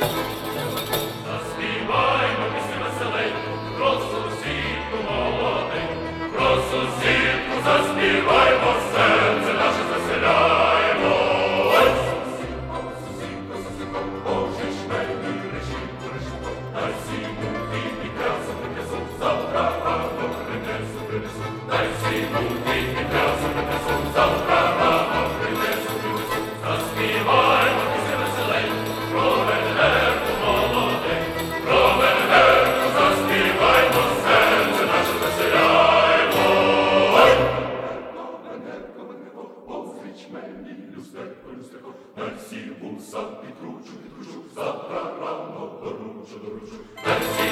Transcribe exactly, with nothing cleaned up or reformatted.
Заспіваймо пісню веселеньку, про сусідку молоденьку, про сусідку заспіваймо, серце наше заселяємо. Ой, сусідко, сусідко, сусідко, Боже ж мені, решітко, решітко, дай сіму ти підрясу, принесу, завтра рано принесу, принесу, дай сіму ти підрясу, принесу, завтра рано принесу, принесу. Заспіваймо пісню веселеньку, про Венерку молоденьку, про Венерку заспіваймо, серце наше заселяємо. Ой! Венерко, Венерко, позріч мені, люстерко, люстерко, дай всі вуса підкручу, підкручу, завтра рано доручу, доручу, дай всі